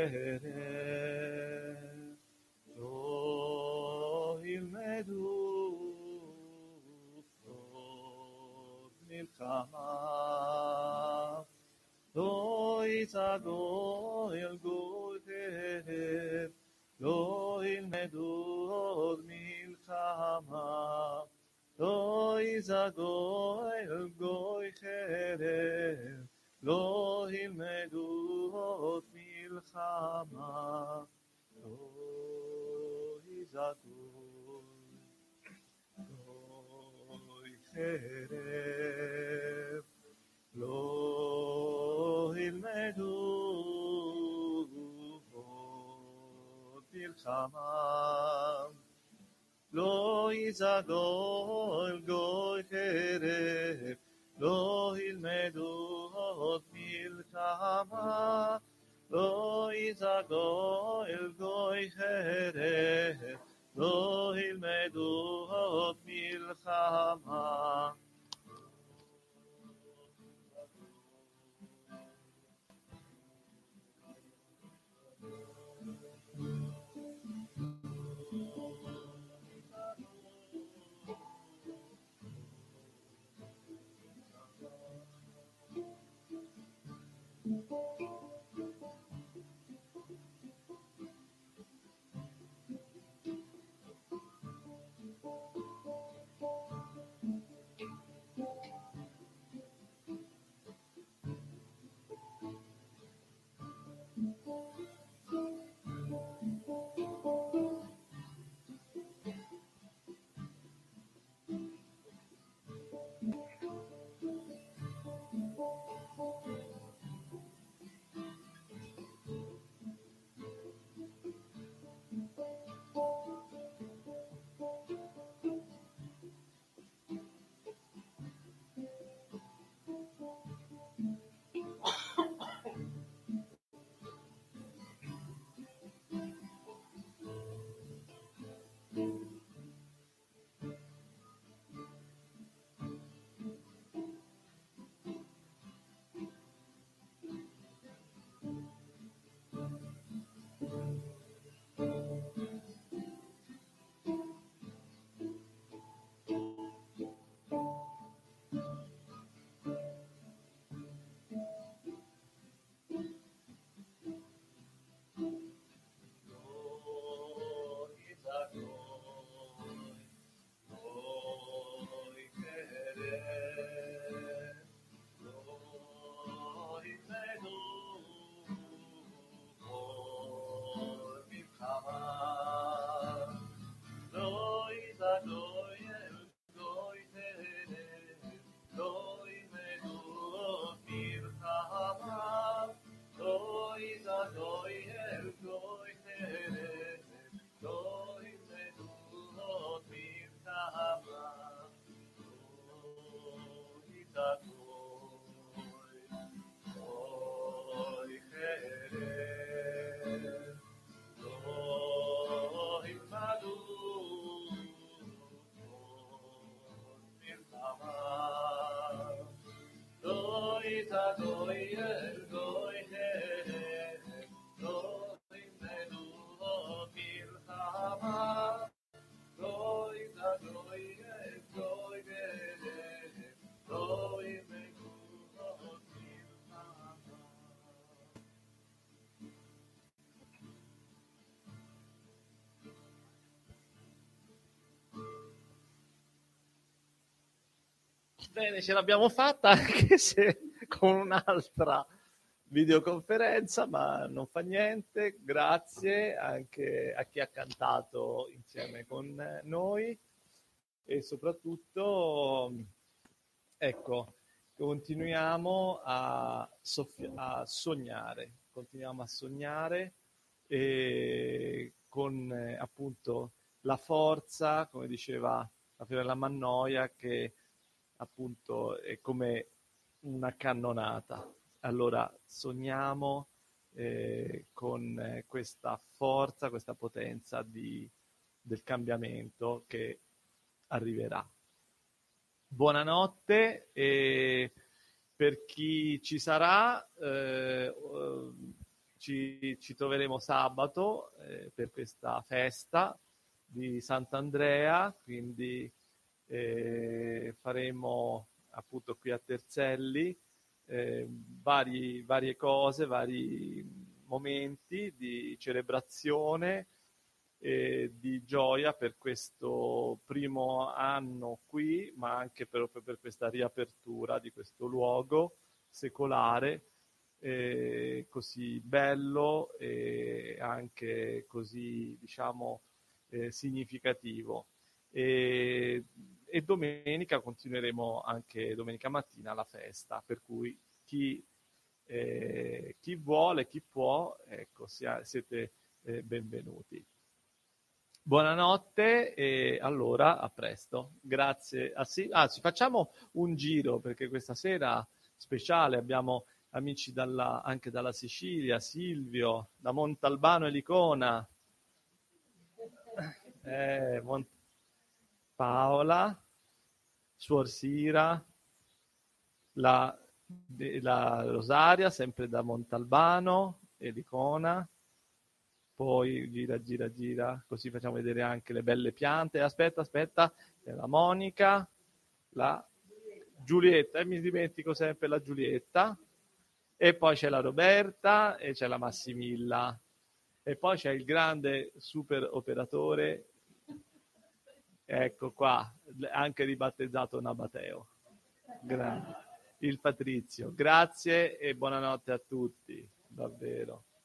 חרב, לא ילמדו סוד מלחמה, לא יצעדו אל גוי חרב, לא ילמדו עוד מלחמה, לא יצעדו אל גוי חרב, לא ילמדו עוד מלחמה, לא יצעדו גוי חרב, לא ילמדו עוד מלחמה, לא יצעדו אל גוי חרב, לא ילמדו עוד מלחמה, לא יצעדו אל גוי חרב, לא ילמדו עוד מלחמה. Bene, ce l'abbiamo fatta anche se con un'altra videoconferenza, ma non fa niente. Grazie anche a chi ha cantato insieme con noi e soprattutto, ecco, continuiamo a sognare, con appunto la forza, come diceva la Fiorella Mannoia, che appunto è come una cannonata. Allora sogniamo con questa forza, questa potenza del cambiamento che arriverà. Buonanotte e per chi ci sarà ci troveremo sabato per questa festa di Sant'Andrea, quindi faremo appunto qui a Terzelli varie cose, vari momenti di celebrazione e di gioia per questo primo anno qui, ma anche proprio per questa riapertura di questo luogo secolare così bello e anche così, diciamo, significativo. E domenica continueremo anche domenica mattina la festa, per cui chi vuole, chi può, ecco, siete benvenuti. Buonanotte e allora a presto. Grazie. Ci facciamo un giro perché questa sera speciale abbiamo amici anche dalla Sicilia, Silvio, da Montalbano e Licona, Paola, Suor Sira, la Rosaria, sempre da Montalbano e Licona. Poi gira, così facciamo vedere anche le belle piante. Aspetta, c'è la Monica, la Giulietta, e mi dimentico sempre la Giulietta, e poi c'è la Roberta e c'è la Massimilla, e poi c'è il grande super operatore, ecco qua, anche ribattezzato Nabateo, grande, il Patrizio. Grazie e buonanotte a tutti, davvero.